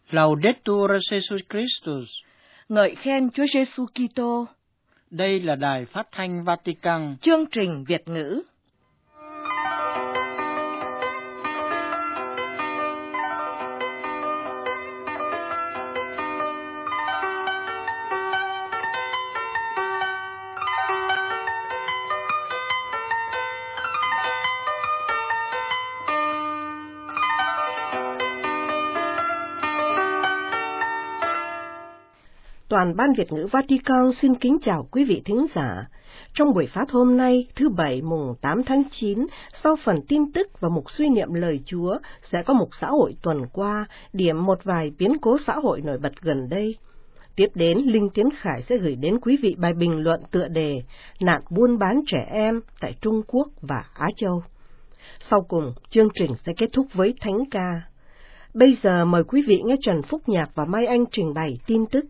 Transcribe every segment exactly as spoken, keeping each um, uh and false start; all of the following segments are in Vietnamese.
Laudetur Jesus Christus. Ngợi khen Chúa Giêsu Kitô. Đây là Đài Phát thanh Vatican. Chương trình Việt ngữ. Toàn ban Việt ngữ Vatican xin kính chào quý vị thính giả. Trong buổi phát hôm nay, thứ Bảy mùng tám tháng chín, sau phần tin tức và mục suy niệm lời Chúa, sẽ có mục xã hội tuần qua, điểm một vài biến cố xã hội nổi bật gần đây. Tiếp đến, Linh Tiến Khải sẽ gửi đến quý vị bài bình luận tựa đề Nạn buôn bán trẻ em tại Trung Quốc và Á Châu. Sau cùng, chương trình sẽ kết thúc với thánh ca. Bây giờ mời quý vị nghe Trần Phúc Nhạc và Mai Anh trình bày tin tức.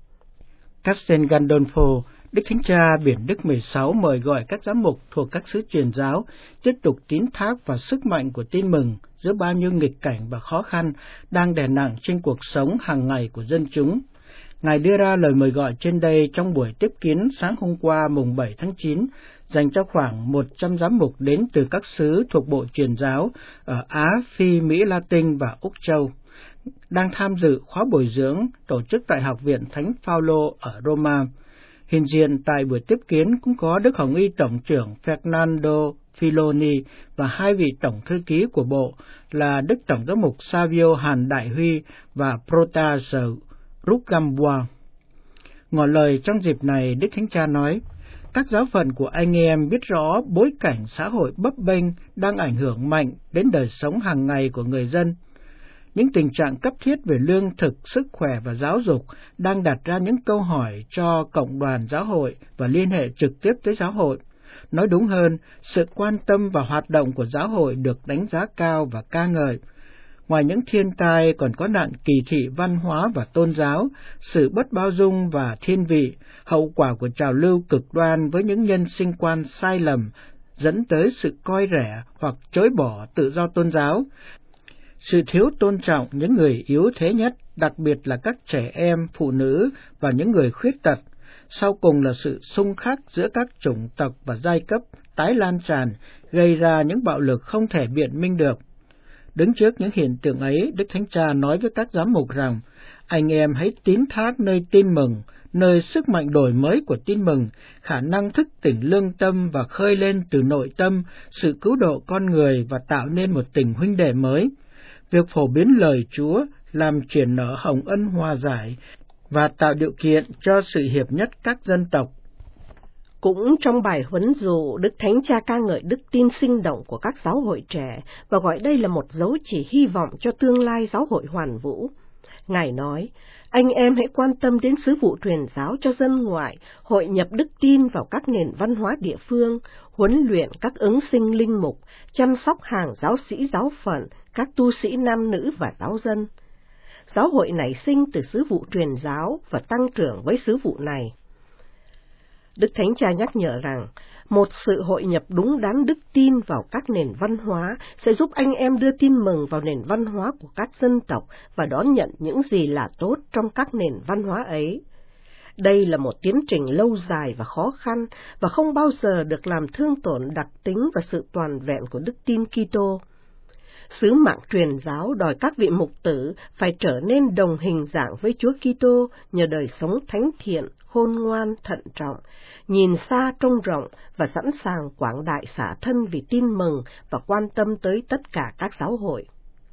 Castel Gandolfo, Đức Thánh Cha Biển Đức mười sáu mời gọi các giám mục thuộc các xứ truyền giáo tiếp tục tín thác vào sức mạnh của tin mừng giữa bao nhiêu nghịch cảnh và khó khăn đang đè nặng trên cuộc sống hàng ngày của dân chúng. Ngài đưa ra lời mời gọi trên đây trong buổi tiếp kiến sáng hôm qua mùng bảy tháng chín dành cho khoảng một trăm giám mục đến từ các xứ thuộc Bộ Truyền giáo ở Á, Phi, Mỹ Latin và Úc Châu, đang tham dự khóa bồi dưỡng tổ chức tại Học viện Thánh Phaolô ở Roma. Hiện diện tại buổi tiếp kiến cũng có Đức Hồng Y Tổng trưởng Fernando Filoni và hai vị Tổng thư ký của Bộ là Đức Tổng giám mục Savio Hàn Đại Huy và Protase Rugambua. Ngỏ lời trong dịp này, Đức Thánh Cha nói, các giáo phận của anh em biết rõ bối cảnh xã hội bấp bênh đang ảnh hưởng mạnh đến đời sống hàng ngày của người dân. Những tình trạng cấp thiết về lương thực, sức khỏe và giáo dục đang đặt ra những câu hỏi cho cộng đoàn giáo hội và liên hệ trực tiếp tới giáo hội. Nói đúng hơn, sự quan tâm và hoạt động của giáo hội được đánh giá cao và ca ngợi. Ngoài những thiên tai còn có nạn kỳ thị văn hóa và tôn giáo, sự bất bao dung và thiên vị, hậu quả của trào lưu cực đoan với những nhân sinh quan sai lầm dẫn tới sự coi rẻ hoặc chối bỏ tự do tôn giáo, sự thiếu tôn trọng những người yếu thế nhất, đặc biệt là các trẻ em, phụ nữ và những người khuyết tật. Sau cùng là sự xung khắc giữa các chủng tộc và giai cấp tái lan tràn, gây ra những bạo lực không thể biện minh được. Đứng trước những hiện tượng ấy, Đức Thánh Cha nói với các giám mục rằng, anh em hãy tín thác nơi tin mừng, nơi sức mạnh đổi mới của tin mừng, khả năng thức tỉnh lương tâm và khơi lên từ nội tâm sự cứu độ con người và tạo nên một tình huynh đệ mới. Việc phổ biến lời Chúa làm triển nở hồng ân hòa giải và tạo điều kiện cho sự hiệp nhất các dân tộc. Cũng trong bài huấn dụ, Đức Thánh Cha ca ngợi đức tin sinh động của các giáo hội trẻ và gọi đây là một dấu chỉ hy vọng cho tương lai giáo hội hoàn vũ. Ngài nói, anh em hãy quan tâm đến sứ vụ truyền giáo cho dân ngoại, hội nhập đức tin vào các nền văn hóa địa phương, huấn luyện các ứng sinh linh mục, chăm sóc hàng giáo sĩ giáo phận, các tu sĩ nam nữ và giáo dân. Giáo hội nảy sinh từ sứ vụ truyền giáo và tăng trưởng với sứ vụ này. Đức Thánh Cha nhắc nhở rằng, một sự hội nhập đúng đắn đức tin vào các nền văn hóa sẽ giúp anh em đưa tin mừng vào nền văn hóa của các dân tộc và đón nhận những gì là tốt trong các nền văn hóa ấy. Đây là một tiến trình lâu dài và khó khăn và không bao giờ được làm thương tổn đặc tính và sự toàn vẹn của đức tin Kitô. Sứ mạng truyền giáo đòi các vị mục tử phải trở nên đồng hình dạng với Chúa Kitô nhờ đời sống thánh thiện, khôn ngoan, thận trọng, nhìn xa trông rộng và sẵn sàng quảng đại xả thân vì tin mừng và quan tâm tới tất cả các giáo hội.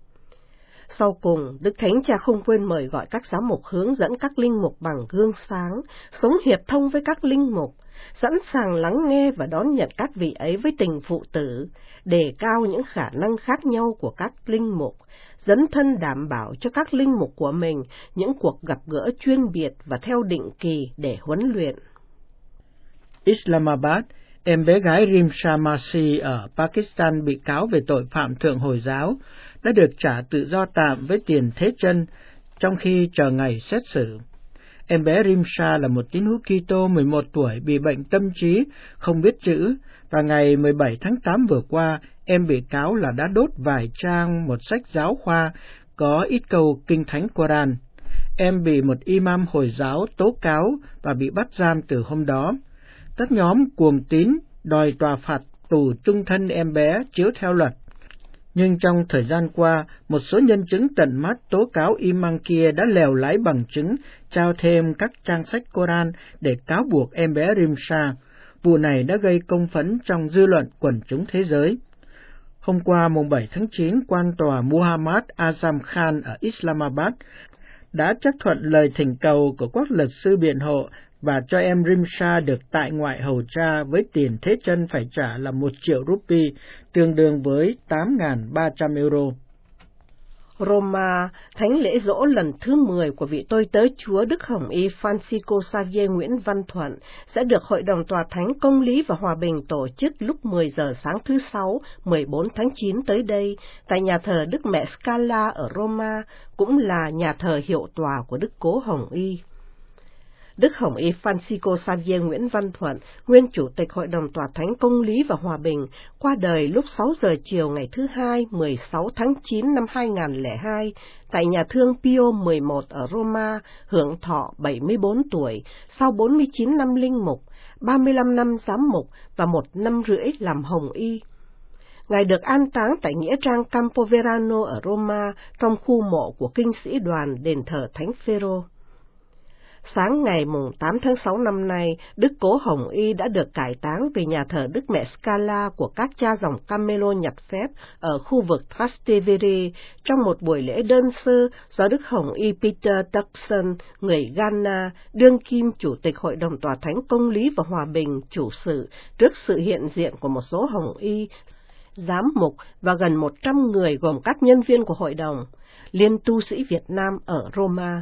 Sau cùng, Đức Thánh Cha không quên mời gọi các giám mục hướng dẫn các linh mục bằng gương sáng, sống hiệp thông với các linh mục, sẵn sàng lắng nghe và đón nhận các vị ấy với tình phụ tử, đề cao những khả năng khác nhau của các linh mục, dấn thân đảm bảo cho các linh mục của mình những cuộc gặp gỡ chuyên biệt và theo định kỳ để huấn luyện. Islamabad, em bé gái Rimsha Masi ở Pakistan bị cáo về tội phạm thượng Hồi giáo, đã được trả tự do tạm với tiền thế chân trong khi chờ ngày xét xử. Em bé Rimsha là một tín hữu Kitô mười một tuổi bị bệnh tâm trí, không biết chữ, và ngày mười bảy tháng tám vừa qua, em bị cáo là đã đốt vài trang một sách giáo khoa có ít câu kinh thánh Koran. Em bị một imam Hồi giáo tố cáo và bị bắt giam từ hôm đó. Các nhóm cuồng tín đòi tòa phạt tù chung thân em bé chiếu theo luật. Nhưng trong thời gian qua, một số nhân chứng tận mắt tố cáo imam kia đã lèo lái bằng chứng, trao thêm các trang sách Koran để cáo buộc em bé Rimsha. Vụ này đã gây công phẫn trong dư luận quần chúng thế giới. Hôm qua, mùng bảy tháng chín, quan tòa Muhammad Azam Khan ở Islamabad đã chấp thuận lời thỉnh cầu của các luật sư biện hộ và cho em Rimsha được tại ngoại hầu cha với tiền thế chân phải trả là một triệu rupee, tương đương với tám nghìn ba trăm euro. Roma, thánh lễ giỗ lần thứ mười của vị tôi tớ Chúa Đức Hồng Y Francisco Xavier Nguyễn Văn Thuận sẽ được Hội đồng Tòa Thánh Công lý và Hòa bình tổ chức lúc mười giờ sáng thứ Sáu, mười bốn tháng chín tới đây, tại nhà thờ Đức Mẹ Scala ở Roma, cũng là nhà thờ hiệu tòa của Đức Cố Hồng Y. Đức Hồng Y Francisco Xavier Nguyễn Văn Thuận, nguyên Chủ tịch Hội đồng Tòa Thánh Công lý và Hòa bình, qua đời lúc sáu giờ chiều ngày thứ Hai, mười sáu tháng chín năm hai nghìn không trăm lẻ hai, tại nhà thương Pio mười một ở Roma, hưởng thọ bảy mươi bốn tuổi, sau bốn mươi chín năm linh mục, ba mươi lăm năm giám mục và một năm rưỡi làm Hồng Y. Ngài được an táng tại nghĩa trang Campoverano ở Roma, trong khu mộ của kinh sĩ đoàn đền thờ Thánh Phêrô. Sáng ngày tám tháng sáu năm nay, Đức Cố Hồng Y đã được cải táng về nhà thờ Đức Mẹ Scala của các cha dòng Camelo nhặt phép ở khu vực Trastevere trong một buổi lễ đơn sơ do Đức Hồng Y Peter Turkson, người Ghana, đương kim Chủ tịch Hội đồng Tòa Thánh Công lý và Hòa bình, chủ sự trước sự hiện diện của một số Hồng Y, giám mục và gần một trăm người gồm các nhân viên của Hội đồng, Liên tu sĩ Việt Nam ở Roma.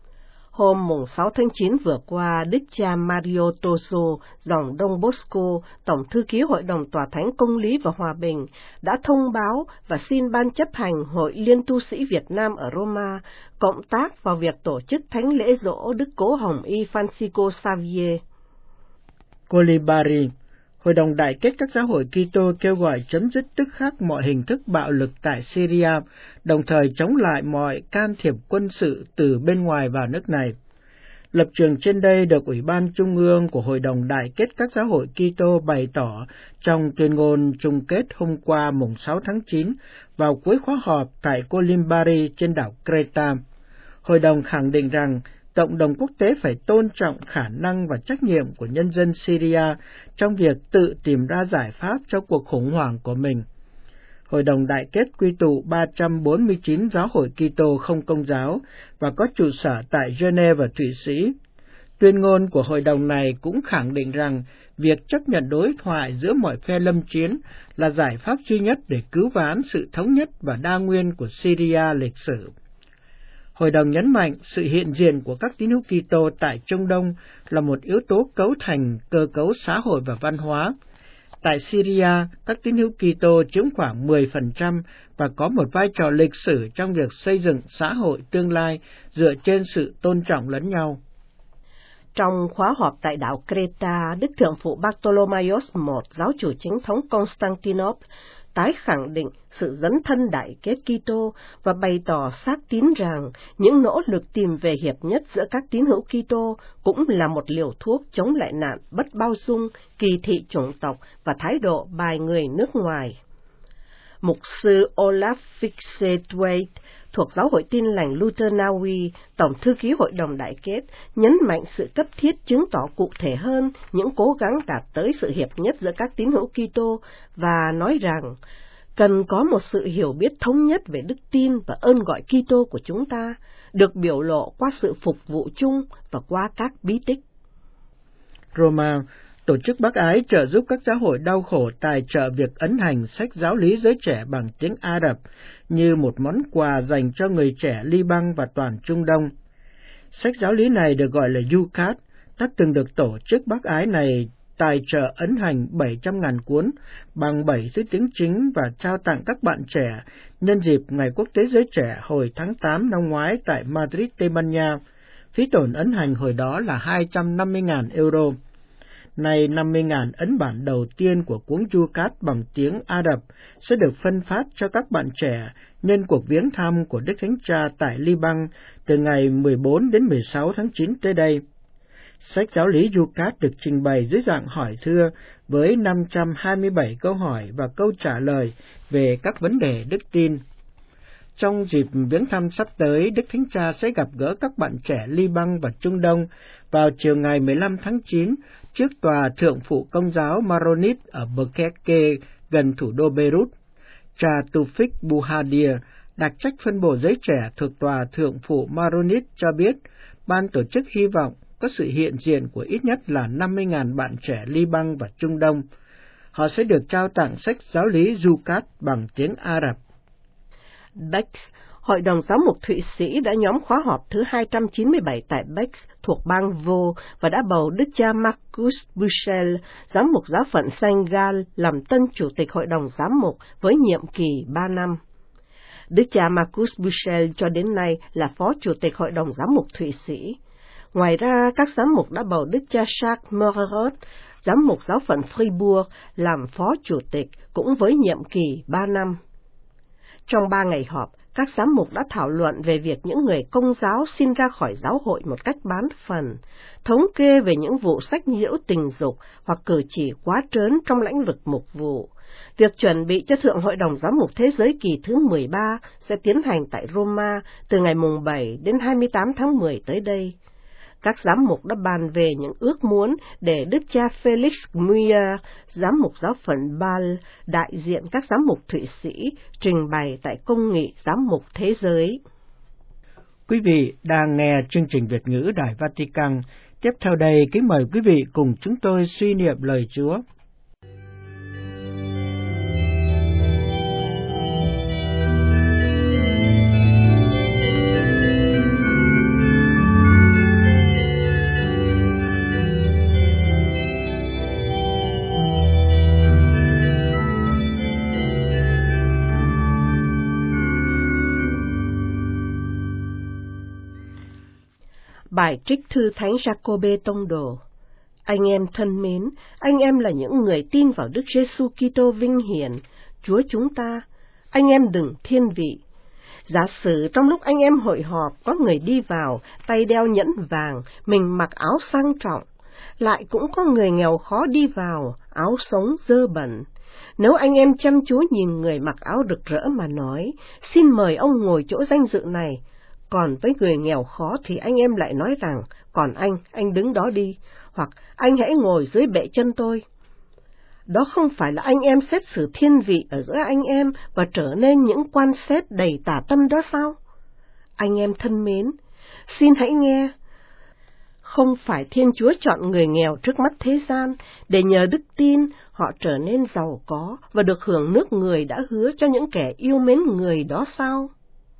Hôm sáu tháng chín vừa qua, Đức cha Mario Toso, dòng Đông Bosco, Tổng thư ký Hội đồng Tòa Thánh Công lý và Hòa bình, đã thông báo và xin Ban chấp hành Hội Liên tu sĩ Việt Nam ở Roma cộng tác vào việc tổ chức thánh lễ giỗ Đức Cố Hồng Y Francisco Xavier. Colibari, Hội đồng Đại kết các giáo hội Kitô kêu gọi chấm dứt tức khắc mọi hình thức bạo lực tại Syria, đồng thời chống lại mọi can thiệp quân sự từ bên ngoài vào nước này. Lập trường trên đây được Ủy ban Trung ương của Hội đồng Đại kết các giáo hội Kitô bày tỏ trong tuyên ngôn chung kết hôm qua mùng sáu tháng chín vào cuối khóa họp tại Colimbari trên đảo Creta. Hội đồng khẳng định rằng cộng đồng quốc tế phải tôn trọng khả năng và trách nhiệm của nhân dân Syria trong việc tự tìm ra giải pháp cho cuộc khủng hoảng của mình. Hội đồng Đại kết quy tụ ba trăm bốn mươi chín giáo hội Kitô không công giáo và có trụ sở tại Geneva, Thụy Sĩ. Tuyên ngôn của hội đồng này cũng khẳng định rằng việc chấp nhận đối thoại giữa mọi phe lâm chiến là giải pháp duy nhất để cứu vãn sự thống nhất và đa nguyên của Syria lịch sử. Hội đồng nhấn mạnh sự hiện diện của các tín hữu Kitô tại Trung Đông là một yếu tố cấu thành cơ cấu xã hội và văn hóa. Tại Syria, các tín hữu Kitô chiếm khoảng mười phần trăm và có một vai trò lịch sử trong việc xây dựng xã hội tương lai dựa trên sự tôn trọng lẫn nhau. Trong khóa họp tại đảo Creta, Đức Thượng phụ Bartolomaios đệ nhị, giáo chủ chính thống Constantinople, tái khẳng định sự dấn thân đại kết Kitô và bày tỏ xác tín rằng những nỗ lực tìm về hiệp nhất giữa các tín hữu Kitô cũng là một liều thuốc chống lại nạn bất bao dung, kỳ thị chủng tộc và thái độ bài người nước ngoài. Mục sư Olaf Fixetwaite thuộc Giáo hội Tin lành Luther Na Uy, Tổng thư ký Hội đồng Đại kết, nhấn mạnh sự cấp thiết chứng tỏ cụ thể hơn những cố gắng đạt tới sự hiệp nhất giữa các tín hữu Kitô và nói rằng cần có một sự hiểu biết thống nhất về đức tin và ơn gọi Kitô của chúng ta, được biểu lộ qua sự phục vụ chung và qua các bí tích. Roma, tổ chức bác ái trợ giúp các giáo hội đau khổ tài trợ việc ấn hành sách giáo lý giới trẻ bằng tiếng Ả Rập như một món quà dành cho người trẻ Liban và toàn Trung Đông. Sách giáo lý này được gọi là Yucat, đã từng được tổ chức bác ái này tài trợ ấn hành bảy trăm nghìn cuốn bằng bảy thứ tiếng chính và trao tặng các bạn trẻ nhân dịp Ngày Quốc tế Giới Trẻ hồi tháng tám năm ngoái tại Madrid, Tây Ban Nha. Phí tổn ấn hành hồi đó là hai trăm năm mươi nghìn euro. Nay năm mươi nghìn ấn bản đầu tiên của cuốn Yucat bằng tiếng Ả Rập sẽ được phân phát cho các bạn trẻ nhân cuộc viếng thăm của Đức Thánh Cha tại Liban từ ngày mười bốn đến mười sáu tháng chín tới đây. Sách giáo lý Yucat được trình bày dưới dạng hỏi thưa với năm trăm hai mươi bảy câu hỏi và câu trả lời về các vấn đề đức tin. Trong dịp viếng thăm sắp tới, Đức Thánh Cha sẽ gặp gỡ các bạn trẻ Liban và Trung Đông vào chiều ngày mười lăm tháng chín trước tòa thượng phụ Công giáo Maronit ở Bukeke gần thủ đô Beirut. Cha Tufik Buhadir, đặc trách phân bổ giới trẻ thuộc tòa thượng phụ Maronit cho biết, ban tổ chức hy vọng có sự hiện diện của ít nhất là năm mươi nghìn bạn trẻ Liban và Trung Đông. Họ sẽ được trao tặng sách giáo lý Yucat bằng tiếng Ả Rập. Bex, Hội đồng Giám mục Thụy Sĩ đã nhóm khóa họp thứ hai trăm chín mươi bảy tại Bex thuộc bang Vaud và đã bầu Đức cha Marcus Buchel, Giám mục giáo phận Saint Gall, làm tân chủ tịch Hội đồng Giám mục với nhiệm kỳ ba năm. Đức cha Marcus Buchel cho đến nay là phó chủ tịch Hội đồng Giám mục Thụy Sĩ. Ngoài ra, các giám mục đã bầu Đức cha Jacques Morerot, Giám mục giáo phận Fribourg, làm phó chủ tịch cũng với nhiệm kỳ ba năm. Trong ba ngày họp, các giám mục đã thảo luận về việc những người Công giáo xin ra khỏi giáo hội một cách bán phần, thống kê về những vụ sách nhiễu tình dục hoặc cử chỉ quá trớn trong lĩnh vực mục vụ. Việc chuẩn bị cho Thượng Hội đồng Giám mục Thế giới kỳ thứ mười ba sẽ tiến hành tại Roma từ ngày mùng bảy đến hai mươi tám tháng mười tới đây. Các giám mục đã bàn về những ước muốn để Đức cha Felix Muir, giám mục giáo phận Bâle, đại diện các giám mục Thụy Sĩ, trình bày tại Công nghị Giám mục Thế giới. Quý vị đang nghe chương trình Việt ngữ Đài Vatican. Tiếp theo đây, kính mời quý vị cùng chúng tôi suy niệm lời Chúa. Bài trích thư Thánh Giacôbê Tông Đồ. Anh em thân mến, anh em là những người tin vào Đức Giêsu Kitô vinh hiển, Chúa chúng ta. Anh em đừng thiên vị. Giả sử trong lúc anh em hội họp có người đi vào, tay đeo nhẫn vàng, mình mặc áo sang trọng, lại cũng có người nghèo khó đi vào, áo sống dơ bẩn. Nếu anh em chăm chú nhìn người mặc áo rực rỡ mà nói, xin mời ông ngồi chỗ danh dự này, còn với người nghèo khó thì anh em lại nói rằng, còn anh, anh đứng đó đi, hoặc anh hãy ngồi dưới bệ chân tôi. Đó không phải là anh em xét xử thiên vị ở giữa anh em và trở nên những quan xét đầy tà tâm đó sao? Anh em thân mến, xin hãy nghe. Không phải Thiên Chúa chọn người nghèo trước mắt thế gian để nhờ đức tin họ trở nên giàu có và được hưởng nước người đã hứa cho những kẻ yêu mến người đó sao?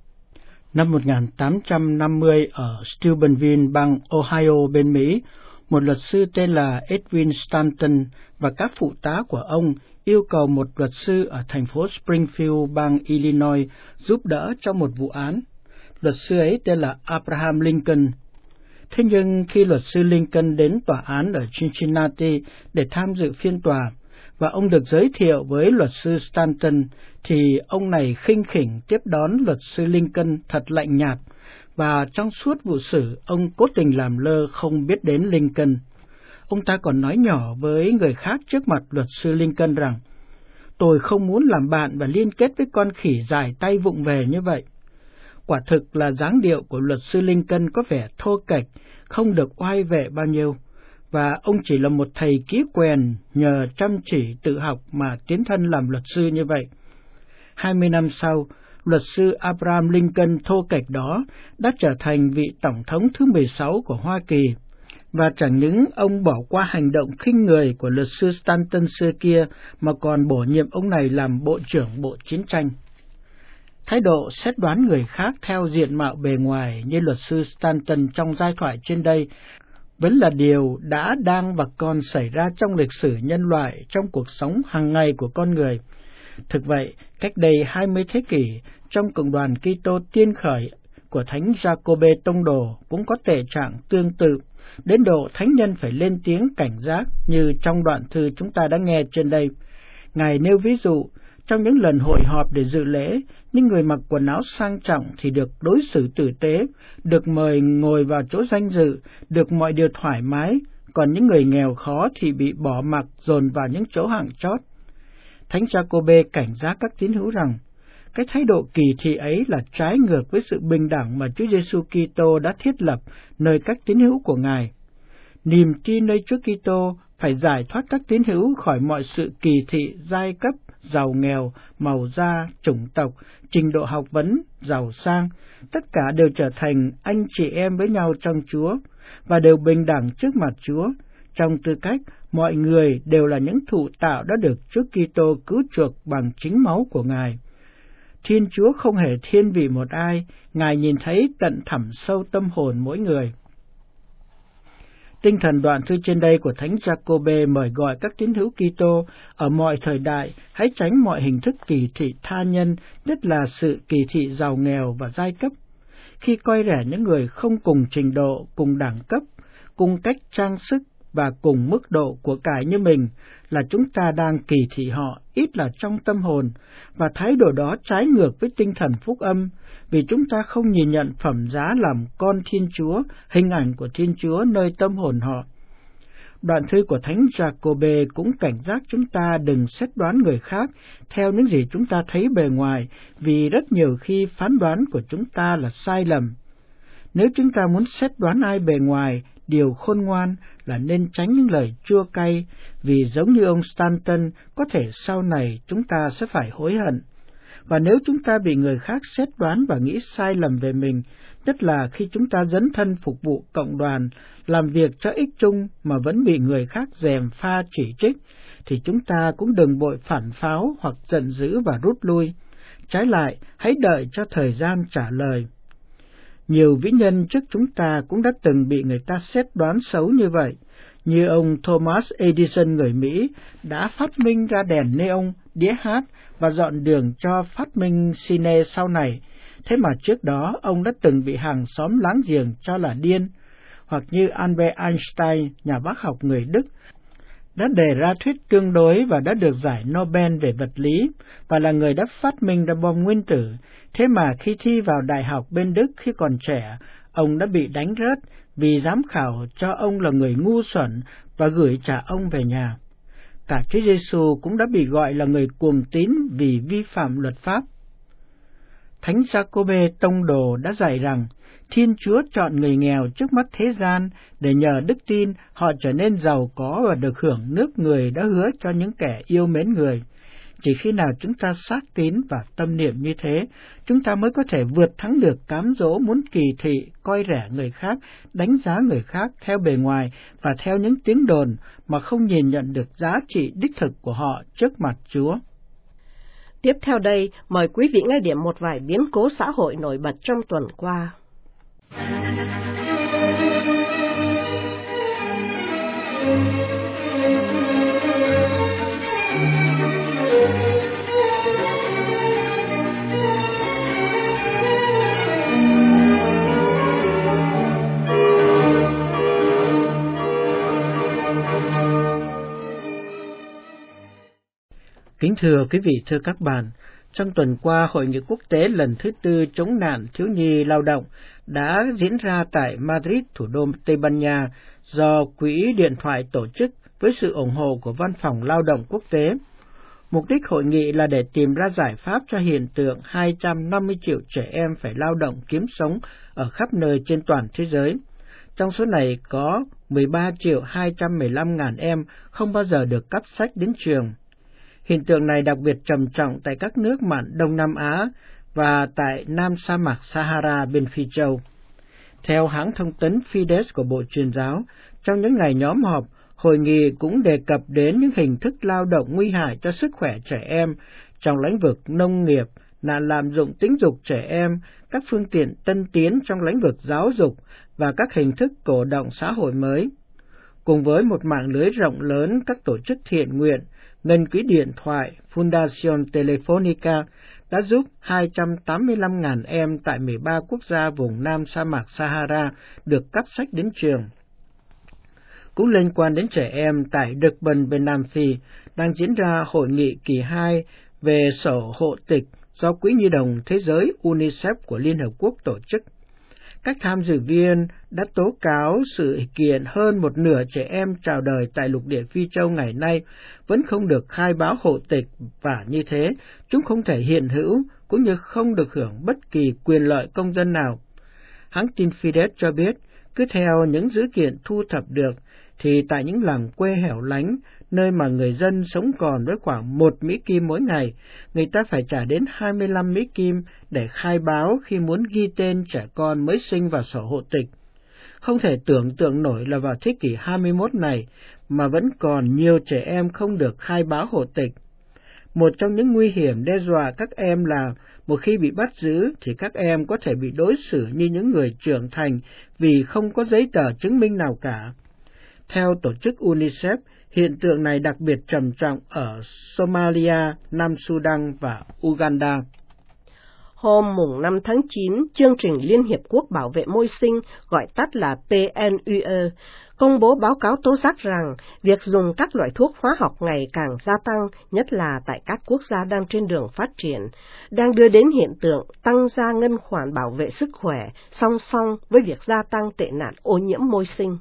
Năm một nghìn tám trăm năm mươi ở Steubenville, bang Ohio bên Mỹ, một luật sư tên là Edwin Stanton và các phụ tá của ông yêu cầu một luật sư ở thành phố Springfield, bang Illinois giúp đỡ trong một vụ án. Luật sư ấy tên là Abraham Lincoln. Thế nhưng khi luật sư Lincoln đến tòa án ở Cincinnati để tham dự phiên tòa, và ông được giới thiệu với luật sư Stanton, thì ông này khinh khỉnh tiếp đón luật sư Lincoln thật lạnh nhạt, và trong suốt vụ xử, ông cố tình làm lơ không biết đến Lincoln. Ông ta còn nói nhỏ với người khác trước mặt luật sư Lincoln rằng, tôi không muốn làm bạn và liên kết với con khỉ dài tay vụng về như vậy. Quả thực là dáng điệu của luật sư Lincoln có vẻ thô kệch, không được oai vệ bao nhiêu, và ông chỉ là một thầy ký quèn nhờ chăm chỉ tự học mà tiến thân làm luật sư như vậy. Hai mươi năm sau, luật sư Abraham Lincoln thô kệch đó đã trở thành vị tổng thống thứ mười sáu của Hoa Kỳ, và chẳng những ông bỏ qua hành động khinh người của luật sư Stanton xưa kia mà còn bổ nhiệm ông này làm Bộ trưởng Bộ Chiến tranh. Thái độ xét đoán người khác theo diện mạo bề ngoài như luật sư Stanton trong giai thoại trên đây vẫn là điều đã, đang và còn xảy ra trong lịch sử nhân loại, trong cuộc sống hàng ngày của con người. Thực vậy, cách đây hai mươi thế kỷ, trong cộng đoàn Kitô tiên khởi của Thánh Giacôbê Tông Đồ cũng có thể trạng tương tự, đến độ thánh nhân phải lên tiếng cảnh giác như trong đoạn thư chúng ta đã nghe trên đây. Ngài nêu ví dụ, trong những lần hội họp để dự lễ, những người mặc quần áo sang trọng thì được đối xử tử tế, được mời ngồi vào chỗ danh dự, được mọi điều thoải mái, còn những người nghèo khó thì bị bỏ mặc dồn vào những chỗ hạng chót. Thánh Giacôbê cảnh giác các tín hữu rằng, cái thái độ kỳ thị ấy là trái ngược với sự bình đẳng mà Chúa Giêsu Kitô đã thiết lập nơi các tín hữu của Ngài. Niềm tin nơi Chúa Kitô phải giải thoát các tín hữu khỏi mọi sự kỳ thị giai cấp, giàu nghèo, màu da, chủng tộc, trình độ học vấn, giàu sang, tất cả đều trở thành anh chị em với nhau trong Chúa và đều bình đẳng trước mặt Chúa, trong tư cách mọi người đều là những thụ tạo đã được Chúa Kitô cứu chuộc bằng chính máu của Ngài. Thiên Chúa không hề thiên vị một ai, Ngài nhìn thấy tận thẳm sâu tâm hồn mỗi người. Tinh thần đoạn thư trên đây của Thánh Giacôbê mời gọi các tín hữu Kitô ở mọi thời đại hãy tránh mọi hình thức kỳ thị tha nhân, nhất là sự kỳ thị giàu nghèo và giai cấp. Khi coi rẻ những người không cùng trình độ, cùng đẳng cấp, cùng cách trang sức và cùng mức độ của cải như mình, là chúng ta đang kỳ thị họ, ít là trong tâm hồn, và thái độ đó trái ngược với tinh thần phúc âm, vì chúng ta không nhìn nhận phẩm giá làm con Thiên Chúa, hình ảnh của Thiên Chúa nơi tâm hồn họ. Đoạn thư của Thánh Giacôbê cũng cảnh giác chúng ta đừng xét đoán người khác theo những gì chúng ta thấy bề ngoài, vì rất nhiều khi phán đoán của chúng ta là sai lầm. Nếu chúng ta muốn xét đoán ai bề ngoài, điều khôn ngoan là nên tránh những lời chua cay, vì giống như ông Stanton, có thể sau này chúng ta sẽ phải hối hận. Và nếu chúng ta bị người khác xét đoán và nghĩ sai lầm về mình, nhất là khi chúng ta dấn thân phục vụ cộng đoàn, làm việc cho ích chung mà vẫn bị người khác gièm pha chỉ trích, thì chúng ta cũng đừng vội phản pháo hoặc giận dữ và rút lui. Trái lại, hãy đợi cho thời gian trả lời. Nhiều vĩ nhân trước chúng ta cũng đã từng bị người ta xét đoán xấu như vậy, như ông Thomas Edison người Mỹ đã phát minh ra đèn neon, đĩa hát và dọn đường cho phát minh cine sau này, thế mà trước đó ông đã từng bị hàng xóm láng giềng cho là điên. Hoặc như Albert Einstein, nhà bác học người Đức, đã đề ra thuyết tương đối và đã được giải Nobel về vật lý, và là người đã phát minh ra bom nguyên tử. Thế mà khi thi vào đại học bên Đức khi còn trẻ, ông đã bị đánh rớt vì giám khảo cho ông là người ngu xuẩn và gửi trả ông về nhà. Cả Chúa Giêsu cũng đã bị gọi là người cuồng tín vì vi phạm luật pháp. Thánh Giacôbê tông đồ đã dạy rằng Thiên Chúa chọn người nghèo trước mắt thế gian để nhờ đức tin họ trở nên giàu có và được hưởng nước người đã hứa cho những kẻ yêu mến người. Chỉ khi nào chúng ta xác tín và tâm niệm như thế, chúng ta mới có thể vượt thắng được cám dỗ muốn kỳ thị, coi rẻ người khác, đánh giá người khác theo bề ngoài và theo những tiếng đồn mà không nhìn nhận được giá trị đích thực của họ trước mặt Chúa. Tiếp theo đây, mời quý vị nghe điểm một vài biến cố xã hội nổi bật trong tuần qua. Kính thưa quý vị, thưa các bạn, trong tuần qua, Hội nghị quốc tế lần thứ tư chống nạn thiếu nhi lao động đã diễn ra tại Madrid, thủ đô Tây Ban Nha, do Quỹ Điện thoại tổ chức với sự ủng hộ của Văn phòng Lao động Quốc tế. Mục đích hội nghị là để tìm ra giải pháp cho hiện tượng hai trăm năm mươi triệu trẻ em phải lao động kiếm sống ở khắp nơi trên toàn thế giới. Trong số này có mười ba triệu hai trăm mười lăm ngàn em không bao giờ được cấp sách đến trường. Hiện tượng này đặc biệt trầm trọng tại các nước mạn Đông Nam Á và tại Nam sa mạc Sahara bên Phi Châu. Theo hãng thông tấn Fides của Bộ Truyền giáo, trong những ngày nhóm họp, hội nghị cũng đề cập đến những hình thức lao động nguy hại cho sức khỏe trẻ em trong lĩnh vực nông nghiệp, nạn lạm dụng tính dục trẻ em, các phương tiện tân tiến trong lĩnh vực giáo dục và các hình thức cổ động xã hội mới. Cùng với một mạng lưới rộng lớn các tổ chức thiện nguyện, ngân quỹ điện thoại Fundación Telefónica đã giúp hai trăm tám mươi lăm ngàn em tại mười ba quốc gia vùng Nam sa mạc Sahara được cấp sách đến trường. Cũng liên quan đến trẻ em, tại Durban bên Nam Phi đang diễn ra hội nghị kỳ hai về sổ hộ tịch do Quỹ Nhi đồng Thế giới UNICEF của Liên Hợp Quốc tổ chức. Các tham dự viên đã tố cáo sự kiện hơn một nửa trẻ em chào đời tại lục địa Phi Châu ngày nay vẫn không được khai báo hộ tịch, và như thế chúng không thể hiện hữu cũng như không được hưởng bất kỳ quyền lợi công dân nào. Hãng tin Fides cho biết, cứ theo những dữ kiện thu thập được, thì tại những làng quê hẻo lánh, nơi mà người dân sống còn với khoảng một Mỹ Kim mỗi ngày, người ta phải trả đến hai mươi lăm Mỹ Kim để khai báo khi muốn ghi tên trẻ con mới sinh vào sổ hộ tịch. Không thể tưởng tượng nổi là vào thế kỷ hai mươi mốt này mà vẫn còn nhiều trẻ em không được khai báo hộ tịch. Một trong những nguy hiểm đe dọa các em là một khi bị bắt giữ thì các em có thể bị đối xử như những người trưởng thành vì không có giấy tờ chứng minh nào cả. Theo tổ chức UNICEF, hiện tượng này đặc biệt trầm trọng ở Somalia, Nam Sudan và Uganda. Hôm mùng năm tháng chín, chương trình Liên Hiệp Quốc Bảo vệ Môi sinh, gọi tắt là P N U E, công bố báo cáo tố giác rằng việc dùng các loại thuốc hóa học ngày càng gia tăng, nhất là tại các quốc gia đang trên đường phát triển, đang đưa đến hiện tượng tăng gia ngân khoản bảo vệ sức khỏe song song với việc gia tăng tệ nạn ô nhiễm môi sinh.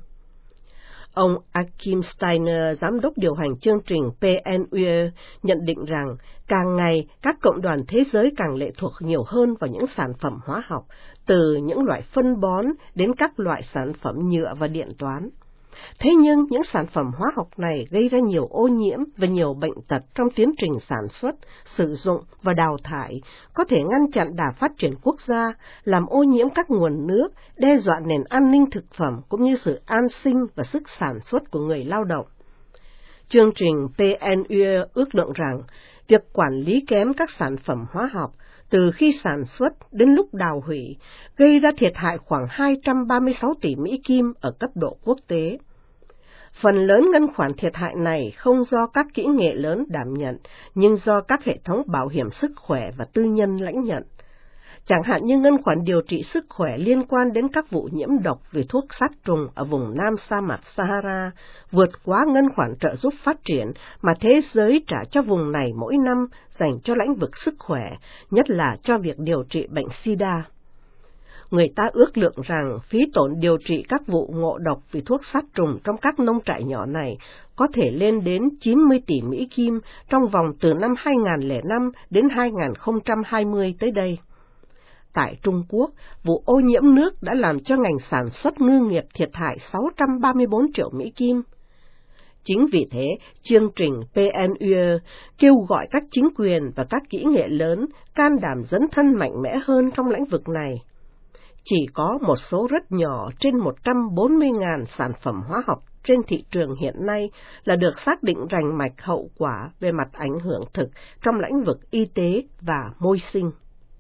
Ông Akim Steiner, giám đốc điều hành chương trình P N U E, nhận định rằng càng ngày các cộng đoàn thế giới càng lệ thuộc nhiều hơn vào những sản phẩm hóa học, từ những loại phân bón đến các loại sản phẩm nhựa và điện toán. Thế nhưng những sản phẩm hóa học này gây ra nhiều ô nhiễm và nhiều bệnh tật trong tiến trình sản xuất, sử dụng và đào thải, có thể ngăn chặn đà phát triển quốc gia, làm ô nhiễm các nguồn nước, đe dọa nền an ninh thực phẩm cũng như sự an sinh và sức sản xuất của người lao động. Chương trình P N U E ước lượng rằng việc quản lý kém các sản phẩm hóa học từ khi sản xuất đến lúc đào hủy gây ra thiệt hại khoảng hai trăm ba mươi sáu tỷ Mỹ Kim ở cấp độ quốc tế. Phần lớn ngân khoản thiệt hại này không do các kỹ nghệ lớn đảm nhận, nhưng do các hệ thống bảo hiểm sức khỏe và tư nhân lãnh nhận. Chẳng hạn như ngân khoản điều trị sức khỏe liên quan đến các vụ nhiễm độc vì thuốc sát trùng ở vùng Nam sa mạc Sahara vượt quá ngân khoản trợ giúp phát triển mà thế giới trả cho vùng này mỗi năm dành cho lĩnh vực sức khỏe, nhất là cho việc điều trị bệnh SIDA. Người ta ước lượng rằng phí tổn điều trị các vụ ngộ độc vì thuốc sát trùng trong các nông trại nhỏ này có thể lên đến chín mươi tỷ Mỹ Kim trong vòng từ năm hai nghìn không trăm lẻ năm đến hai nghìn không trăm hai mươi tới đây. Tại Trung Quốc, vụ ô nhiễm nước đã làm cho ngành sản xuất ngư nghiệp thiệt hại sáu trăm ba mươi bốn triệu Mỹ Kim. Chính vì thế, chương trình P N U E kêu gọi các chính quyền và các kỹ nghệ lớn can đảm dấn thân mạnh mẽ hơn trong lĩnh vực này. Chỉ có một số rất nhỏ trên một trăm bốn mươi nghìn sản phẩm hóa học trên thị trường hiện nay là được xác định rành mạch hậu quả về mặt ảnh hưởng thực trong lĩnh vực y tế và môi sinh.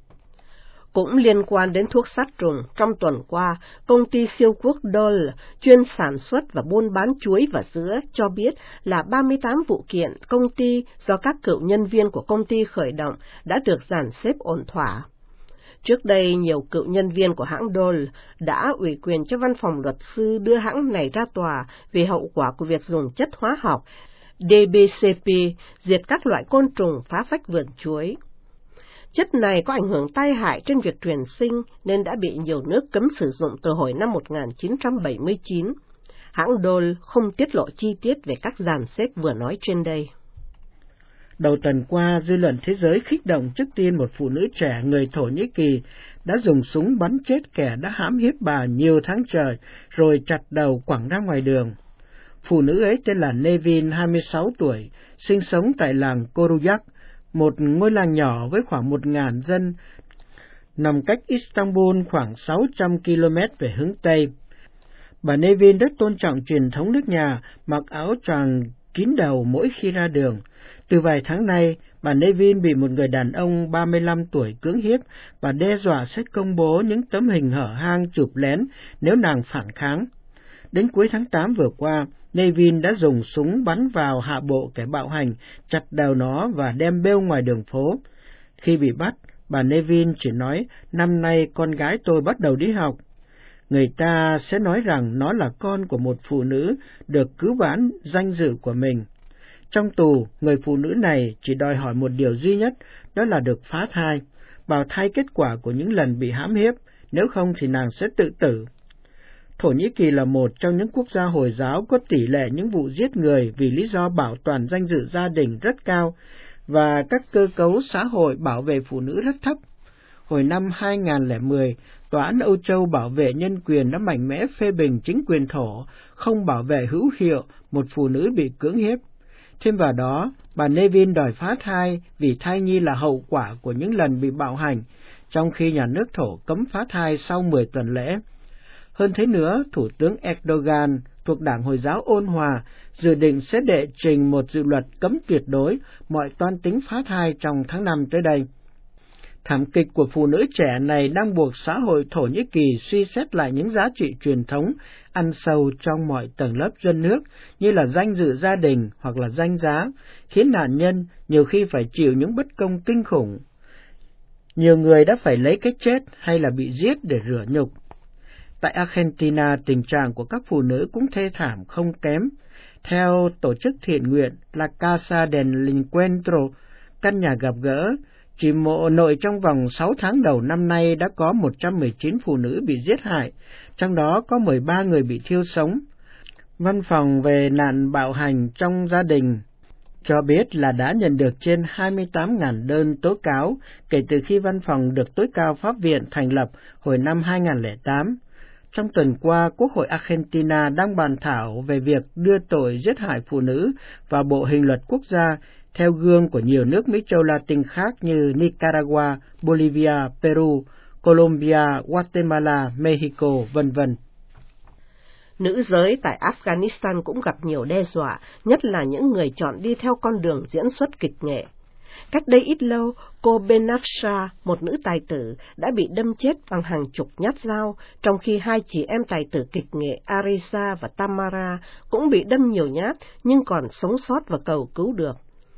Cũng liên quan đến thuốc sát trùng, trong tuần qua, công ty siêu quốc Dole, chuyên sản xuất và buôn bán chuối và sữa, cho biết là ba mươi tám vụ kiện công ty do các cựu nhân viên của công ty khởi động đã được dàn xếp ổn thỏa. Trước đây, nhiều cựu nhân viên của hãng Dole đã ủy quyền cho văn phòng luật sư đưa hãng này ra tòa vì hậu quả của việc dùng chất hóa học D B C P diệt các loại côn trùng phá phách vườn chuối. Chất này có ảnh hưởng tai hại trên việc truyền sinh nên đã bị nhiều nước cấm sử dụng từ hồi năm một nghìn chín trăm bảy mươi chín. Hãng Dole không tiết lộ chi tiết về các dàn xếp vừa nói trên đây. Đầu tuần qua, dư luận thế giới kích động trước tin một phụ nữ trẻ người Thổ Nhĩ Kỳ đã dùng súng bắn chết kẻ đã hãm hiếp bà nhiều tháng trời rồi chặt đầu quẳng ra ngoài đường. Phụ nữ ấy tên là Nevin, hai mươi sáu tuổi, sinh sống tại làng Koruyak, một ngôi làng nhỏ với khoảng một nghìn dân, nằm cách Istanbul khoảng sáu trăm ki lô mét về hướng Tây. Bà Nevin rất tôn trọng truyền thống nước nhà, mặc áo choàng kín đầu mỗi khi ra đường. Từ vài tháng nay, bà Nevin bị một người đàn ông ba mươi lăm tuổi cưỡng hiếp và đe dọa sẽ công bố những tấm hình hở hang chụp lén nếu nàng phản kháng. Đến cuối tháng tám vừa qua, Nevin đã dùng súng bắn vào hạ bộ kẻ bạo hành, chặt đầu nó và đem bêu ngoài đường phố. Khi bị bắt, bà Nevin chỉ nói, năm nay con gái tôi bắt đầu đi học. người ta sẽ nói rằng nó là con của một phụ nữ được cứu vãn danh dự của mình. Trong tù, người phụ nữ này chỉ đòi hỏi một điều duy nhất, đó là được phá thai, bào thai kết quả của những lần bị hãm hiếp, nếu không thì nàng sẽ tự tử. Thổ Nhĩ Kỳ là một trong những quốc gia Hồi giáo có tỷ lệ những vụ giết người vì lý do bảo toàn danh dự gia đình rất cao, và các cơ cấu xã hội bảo vệ phụ nữ rất thấp. Hồi năm hai nghìn không trăm lẻ mười, Tòa án Âu Châu bảo vệ nhân quyền đã mạnh mẽ phê bình chính quyền Thổ không bảo vệ hữu hiệu một phụ nữ bị cưỡng hiếp. Thêm vào đó, bà Nevin đòi phá thai vì thai nhi là hậu quả của những lần bị bạo hành, trong khi nhà nước Thổ cấm phá thai sau mười tuần lễ. Hơn thế nữa, Thủ tướng Erdogan thuộc Đảng Hồi giáo Ôn Hòa dự định sẽ đệ trình một dự luật cấm tuyệt đối mọi toan tính phá thai trong tháng năm tới đây. Thảm kịch của phụ nữ trẻ này đang buộc xã hội Thổ Nhĩ Kỳ suy xét lại những giá trị truyền thống ăn sâu trong mọi tầng lớp dân nước như là danh dự gia đình hoặc là danh giá, khiến nạn nhân nhiều khi phải chịu những bất công kinh khủng. Nhiều người đã phải lấy cái chết hay là bị giết để rửa nhục. Tại Argentina, tình trạng của các phụ nữ cũng thê thảm không kém. Theo tổ chức thiện nguyện La Casa del Encuentro, căn nhà gặp gỡ, chỉ mộ nội trong vòng sáu tháng đầu năm nay đã có một trăm mười chín phụ nữ bị giết hại, trong đó có mười ba người bị thiêu sống. Văn phòng về nạn bạo hành trong gia đình cho biết là đã nhận được trên hai mươi tám nghìn đơn tố cáo kể từ khi văn phòng được tối cao pháp viện thành lập hồi năm hai nghìn không trăm lẻ tám. Trong tuần qua, Quốc hội Argentina đang bàn thảo về việc đưa tội giết hại phụ nữ vào Bộ Hình luật Quốc gia, theo gương của nhiều nước Mỹ châu Latin khác như Nicaragua, Bolivia, Peru, Colombia, Guatemala, Mexico, vân vân. Nữ giới tại Afghanistan cũng gặp nhiều đe dọa, nhất là những người chọn đi theo con đường diễn xuất kịch nghệ. Cách đây ít lâu, cô Benafsha, một nữ tài tử, đã bị đâm chết bằng hàng chục nhát dao, trong khi hai chị em tài tử kịch nghệ Arisa và Tamara cũng bị đâm nhiều nhát nhưng còn sống sót và cầu cứu được.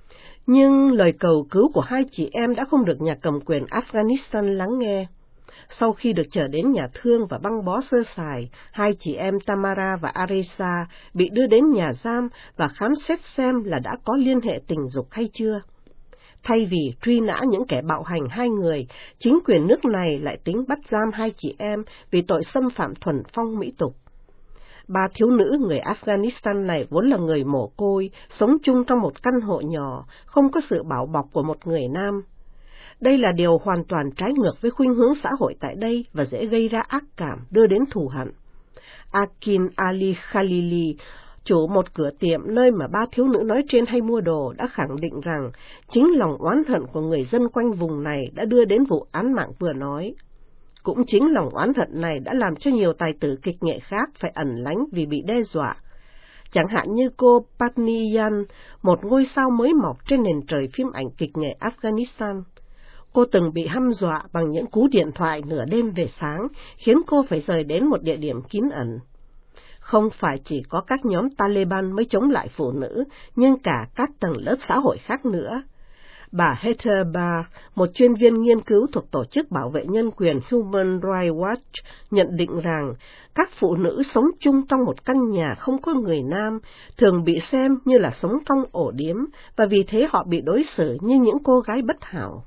Nhưng lời cầu cứu của hai chị em đã không được nhà cầm quyền Afghanistan lắng nghe. Sau khi được chở đến nhà thương và băng bó sơ sài, hai chị em Tamara và Arisa bị đưa đến nhà giam và khám xét xem là đã có liên hệ tình dục hay chưa. Thay vì truy nã những kẻ bạo hành hai người, chính quyền nước này lại tính bắt giam hai chị em vì tội xâm phạm thuần phong mỹ tục. Ba thiếu nữ người Afghanistan này vốn là người mồ côi, sống chung trong một căn hộ nhỏ, không có sự bảo bọc của một người nam. Đây là điều hoàn toàn trái ngược với khuynh hướng xã hội tại đây và dễ gây ra ác cảm, đưa đến thù hận. Akin Ali Khalili, chủ một cửa tiệm nơi mà ba thiếu nữ nói trên hay mua đồ, đã khẳng định rằng chính lòng oán hận của người dân quanh vùng này đã đưa đến vụ án mạng vừa nói. Cũng chính lòng oán hận này đã làm cho nhiều tài tử kịch nghệ khác phải ẩn lánh vì bị đe dọa. Chẳng hạn như cô Patni Yan, một ngôi sao mới mọc trên nền trời phim ảnh kịch nghệ Afghanistan. Cô từng bị hăm dọa bằng những cú điện thoại nửa đêm về sáng, khiến cô phải rời đến một địa điểm kín ẩn. Không phải chỉ có các nhóm Taliban mới chống lại phụ nữ, nhưng cả các tầng lớp xã hội khác nữa. Bà Heather Barr, một chuyên viên nghiên cứu thuộc Tổ chức Bảo vệ Nhân quyền Human Rights Watch, nhận định rằng các phụ nữ sống chung trong một căn nhà không có người nam thường bị xem như là sống trong ổ điếm, và vì thế họ bị đối xử như những cô gái bất hảo.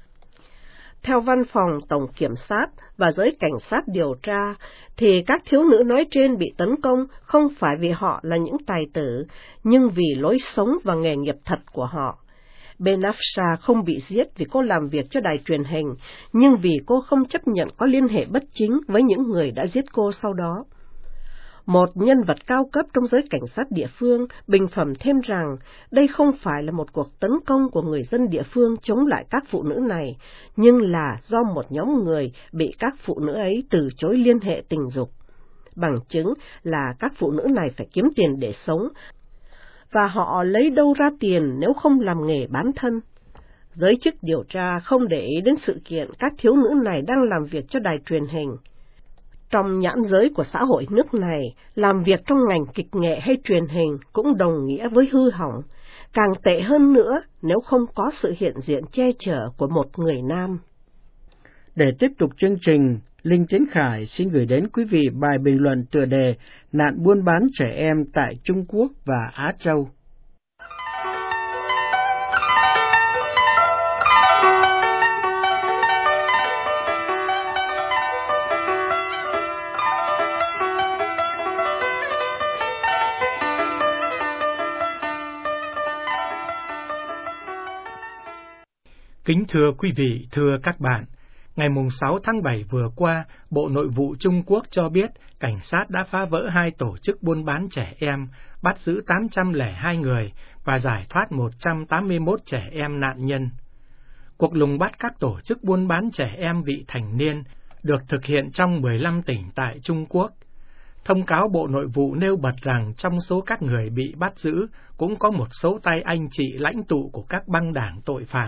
Theo văn phòng Tổng Kiểm sát và giới cảnh sát điều tra, thì các thiếu nữ nói trên bị tấn công không phải vì họ là những tài tử, nhưng vì lối sống và nghề nghiệp thật của họ. Benafsha không bị giết vì cô làm việc cho đài truyền hình, nhưng vì cô không chấp nhận có liên hệ bất chính với những người đã giết cô sau đó. Một nhân vật cao cấp trong giới cảnh sát địa phương bình phẩm thêm rằng đây không phải là một cuộc tấn công của người dân địa phương chống lại các phụ nữ này, nhưng là do một nhóm người bị các phụ nữ ấy từ chối liên hệ tình dục. Bằng chứng là các phụ nữ này phải kiếm tiền để sống, và họ lấy đâu ra tiền nếu không làm nghề bán thân. Giới chức điều tra không để ý đến sự kiện các thiếu nữ này đang làm việc cho đài truyền hình. Trong nhãn giới của xã hội nước này, làm việc trong ngành kịch nghệ hay truyền hình cũng đồng nghĩa với hư hỏng, càng tệ hơn nữa nếu không có sự hiện diện che chở của một người nam. Để tiếp tục chương trình, Linh Tiến Khải xin gửi đến quý vị bài bình luận tựa đề Nạn buôn bán trẻ em tại Trung Quốc và Á Châu. Kính thưa quý vị, thưa các bạn, ngày sáu tháng bảy vừa qua, Bộ Nội vụ Trung Quốc cho biết cảnh sát đã phá vỡ hai tổ chức buôn bán trẻ em, bắt giữ tám trăm lẻ hai người và giải thoát một trăm tám mươi mốt trẻ em nạn nhân. Cuộc lùng bắt các tổ chức buôn bán trẻ em vị thành niên được thực hiện trong mười lăm tỉnh tại Trung Quốc. Thông cáo Bộ Nội vụ nêu bật rằng trong số các người bị bắt giữ cũng có một số tay anh chị lãnh tụ của các băng đảng tội phạm.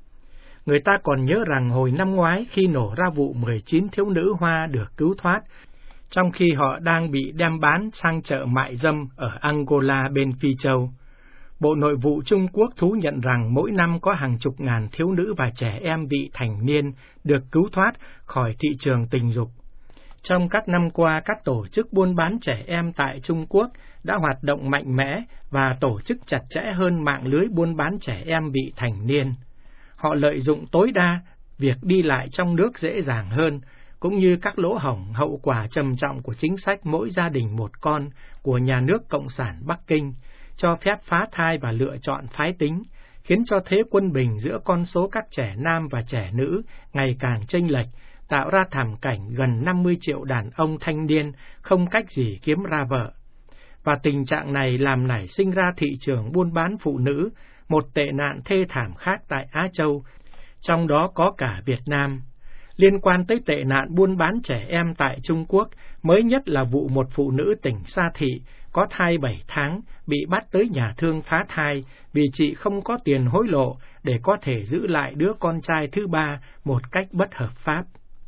Người ta còn nhớ rằng hồi năm ngoái khi nổ ra vụ mười chín thiếu nữ Hoa được cứu thoát, trong khi họ đang bị đem bán sang chợ mại dâm ở Angola bên Phi Châu. Bộ Nội vụ Trung Quốc thú nhận rằng mỗi năm có hàng chục ngàn thiếu nữ và trẻ em vị thành niên được cứu thoát khỏi thị trường tình dục. Trong các năm qua, các tổ chức buôn bán trẻ em tại Trung Quốc đã hoạt động mạnh mẽ và tổ chức chặt chẽ hơn mạng lưới buôn bán trẻ em vị thành niên. Họ lợi dụng tối đa việc đi lại trong nước dễ dàng hơn, cũng như các lỗ hổng hậu quả trầm trọng của chính sách mỗi gia đình một con của nhà nước Cộng sản Bắc Kinh, cho phép phá thai và lựa chọn phái tính, khiến cho thế quân bình giữa con số các trẻ nam và trẻ nữ ngày càng chênh lệch, tạo ra thảm cảnh gần năm mươi triệu đàn ông thanh niên không cách gì kiếm ra vợ. Và tình trạng này làm nảy sinh ra thị trường buôn bán phụ nữ, một tệ nạn thê thảm khác tại Á Châu, trong đó có cả Việt Nam. Liên quan tới tệ nạn buôn bán trẻ em tại Trung Quốc, mới nhất là vụ một phụ nữ tỉnh Sa Thị có thai bảy tháng bị bắt tới nhà thương phá thai vì chị không có tiền hối lộ để có thể giữ lại đứa con trai thứ ba một cách bất hợp pháp.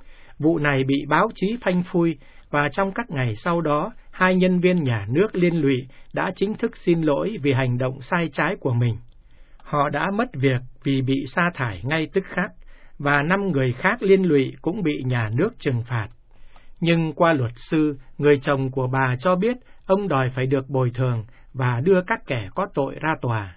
Vụ này bị báo chí phanh phui, và trong các ngày sau đó, hai nhân viên nhà nước liên lụy đã chính thức xin lỗi vì hành động sai trái của mình. Họ đã mất việc vì bị sa thải ngay tức khắc, và năm người khác liên lụy cũng bị nhà nước trừng phạt. Nhưng qua luật sư, người chồng của bà cho biết ông đòi phải được bồi thường và đưa các kẻ có tội ra tòa.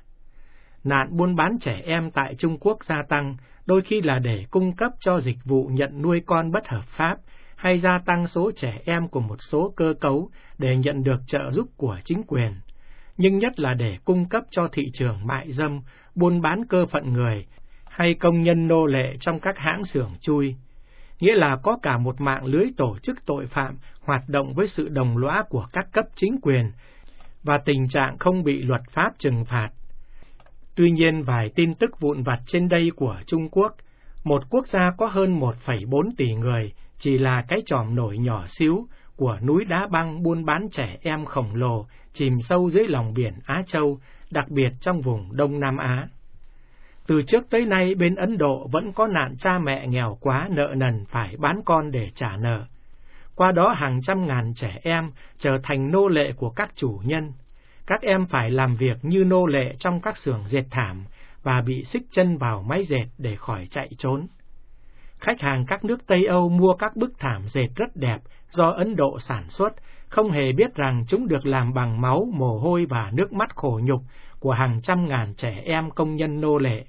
Nạn buôn bán trẻ em tại Trung Quốc gia tăng, đôi khi là để cung cấp cho dịch vụ nhận nuôi con bất hợp pháp, hay gia tăng số trẻ em của một số cơ cấu để nhận được trợ giúp của chính quyền, nhưng nhất là để cung cấp cho thị trường mại dâm, buôn bán cơ phận người, hay công nhân nô lệ trong các hãng xưởng chui. Nghĩa là có cả một mạng lưới tổ chức tội phạm hoạt động với sự đồng lõa của các cấp chính quyền, và tình trạng không bị luật pháp trừng phạt. Tuy nhiên, vài tin tức vụn vặt trên đây của Trung Quốc, một quốc gia có hơn một phẩy bốn tỷ người, chỉ là cái chòm nổi nhỏ xíu của núi đá băng buôn bán trẻ em khổng lồ chìm sâu dưới lòng biển Á Châu, đặc biệt trong vùng Đông Nam Á. Từ trước tới nay, bên Ấn Độ vẫn có nạn cha mẹ nghèo quá nợ nần phải bán con để trả nợ. Qua đó hàng trăm ngàn trẻ em trở thành nô lệ của các chủ nhân. Các em phải làm việc như nô lệ trong các xưởng dệt thảm và bị xích chân vào máy dệt để khỏi chạy trốn. Khách hàng các nước Tây Âu mua các bức thảm dệt rất đẹp do Ấn Độ sản xuất, không hề biết rằng chúng được làm bằng máu, mồ hôi và nước mắt khổ nhục của hàng trăm ngàn trẻ em công nhân nô lệ.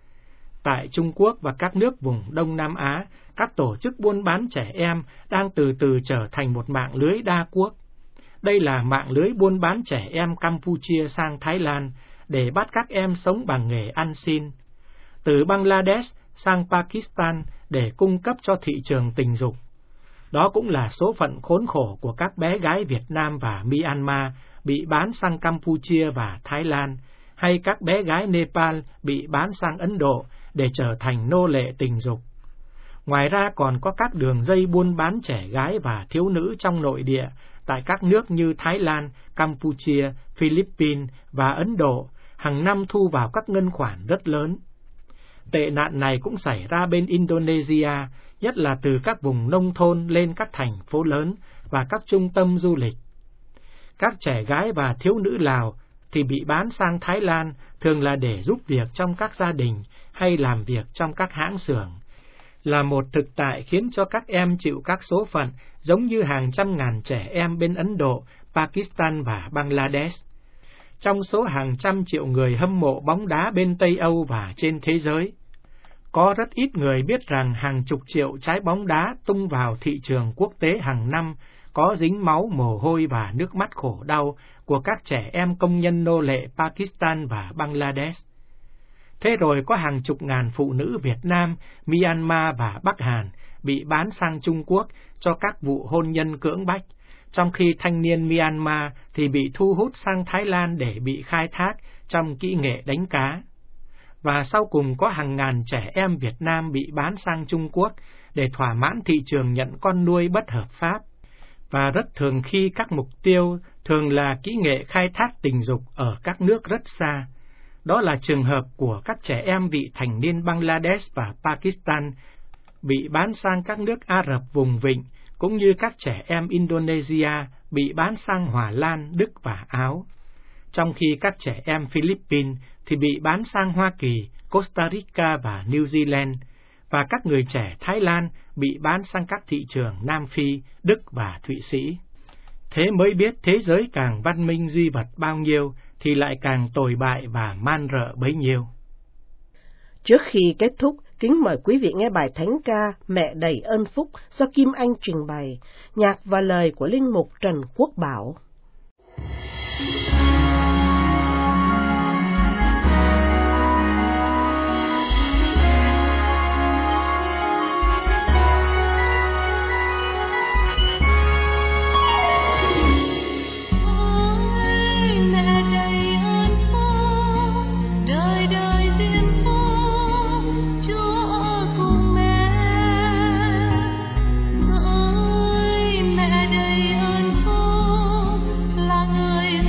Tại Trung Quốc và các nước vùng Đông Nam Á, các tổ chức buôn bán trẻ em đang từ từ trở thành một mạng lưới đa quốc. Đây là mạng lưới buôn bán trẻ em Campuchia sang Thái Lan để bắt các em sống bằng nghề ăn xin, từ Bangladesh sang Pakistan để cung cấp cho thị trường tình dục. Đó cũng là số phận khốn khổ của các bé gái Việt Nam và Myanmar bị bán sang Campuchia và Thái Lan, hay các bé gái Nepal bị bán sang Ấn Độ để trở thành nô lệ tình dục. Ngoài ra còn có các đường dây buôn bán trẻ gái và thiếu nữ trong nội địa tại các nước như Thái Lan, Campuchia, Philippines và Ấn Độ, hàng năm thu vào các ngân khoản rất lớn. Tệ nạn này cũng xảy ra bên Indonesia, nhất là từ các vùng nông thôn lên các thành phố lớn và các trung tâm du lịch. Các trẻ gái và thiếu nữ Lào thì bị bán sang Thái Lan thường là để giúp việc trong các gia đình hay làm việc trong các hãng xưởng. là một thực tại khiến cho các em chịu các số phận giống như hàng trăm ngàn trẻ em bên Ấn Độ, Pakistan và Bangladesh. Trong số hàng trăm triệu người hâm mộ bóng đá bên Tây Âu và trên thế giới, có rất ít người biết rằng hàng chục triệu trái bóng đá tung vào thị trường quốc tế hàng năm có dính máu, mồ hôi và nước mắt khổ đau của các trẻ em công nhân nô lệ Pakistan và Bangladesh. Thế rồi có hàng chục ngàn phụ nữ Việt Nam, Myanmar và Bắc Hàn bị bán sang Trung Quốc cho các vụ hôn nhân cưỡng bách, trong khi thanh niên Myanmar thì bị thu hút sang Thái Lan để bị khai thác trong kỹ nghệ đánh cá. Và sau cùng có hàng ngàn trẻ em Việt Nam bị bán sang Trung Quốc để thỏa mãn thị trường nhận con nuôi bất hợp pháp. Và rất thường khi các mục tiêu thường là kỹ nghệ khai thác tình dục ở các nước rất xa. Đó là trường hợp của các trẻ em vị thành niên Bangladesh và Pakistan bị bán sang các nước Ả Rập vùng vịnh, cũng như các trẻ em Indonesia bị bán sang Hòa Lan, Đức và Áo. Trong khi các trẻ em Philippines thì bị bán sang Hoa Kỳ, Costa Rica và New Zealand, và các người trẻ Thái Lan bị bán sang các thị trường Nam Phi, Đức và Thụy Sĩ. Thế mới biết thế giới càng văn minh duy vật bao nhiêu thì lại càng tồi bại và man rợ bấy nhiêu. Trước khi kết thúc, kính mời quý vị nghe bài thánh ca Mẹ đầy ơn phúc do Kim Anh trình bày, nhạc và lời của linh mục Trần Quốc Bảo. Người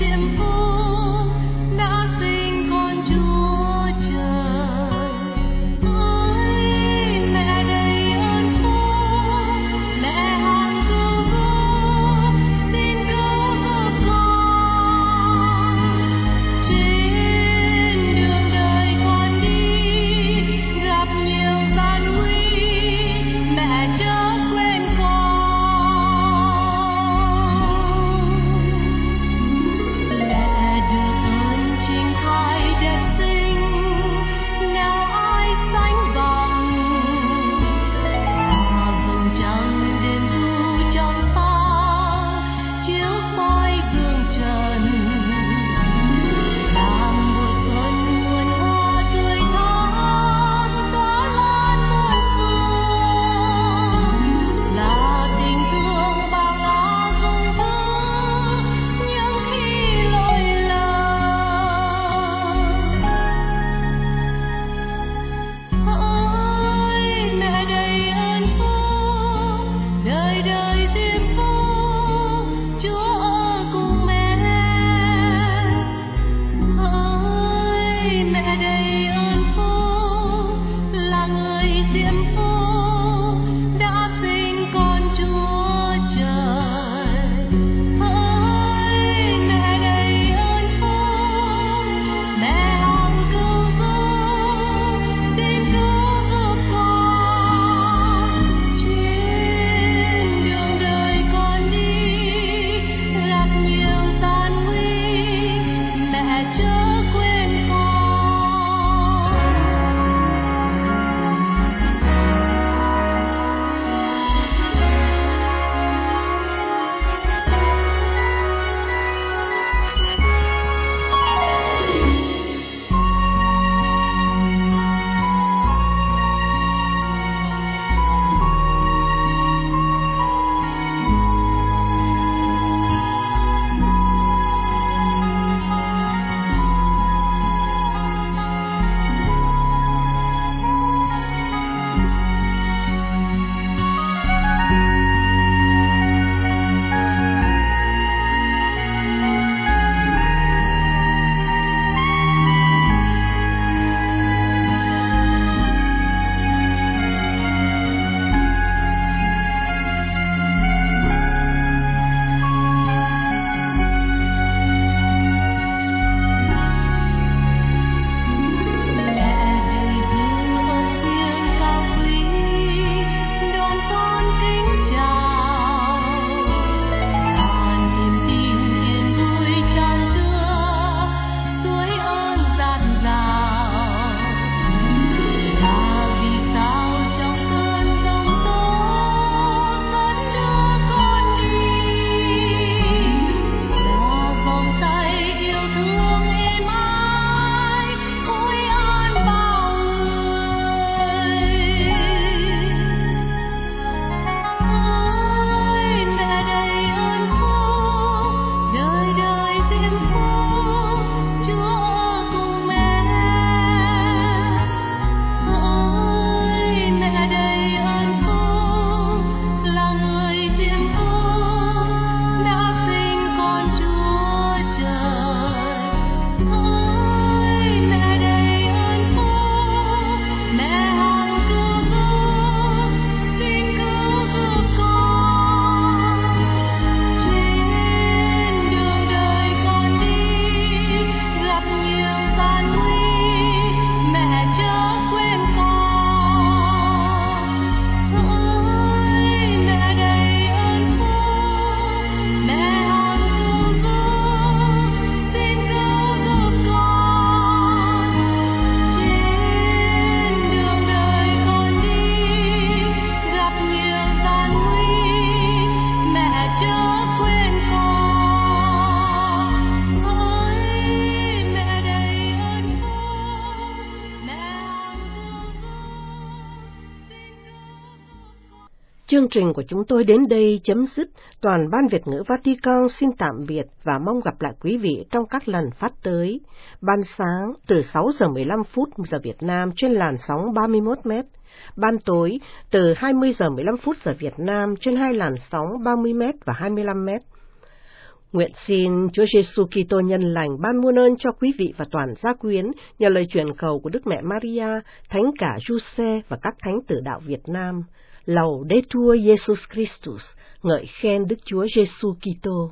Chương trình của chúng tôi đến đây chấm dứt. Toàn ban Việt ngữ Vatican xin tạm biệt và mong gặp lại quý vị trong các lần phát tới. Ban sáng từ sáu giờ mười lăm phút giờ Việt Nam trên làn sóng ba mươi mốt mét. Ban tối từ hai mươi giờ mười lăm phút giờ Việt Nam trên hai làn sóng ba mươi mét và hai mươi lăm mét. Nguyện xin Chúa Giêsu Kitô nhân lành ban muôn ơn cho quý vị và toàn gia quyến nhờ lời truyền cầu của Đức Mẹ Maria, Thánh cả Giuse và các thánh tử đạo Việt Nam. Laudetur Jesus Christus, ngợi khen Đức Chúa Giêsu Kitô.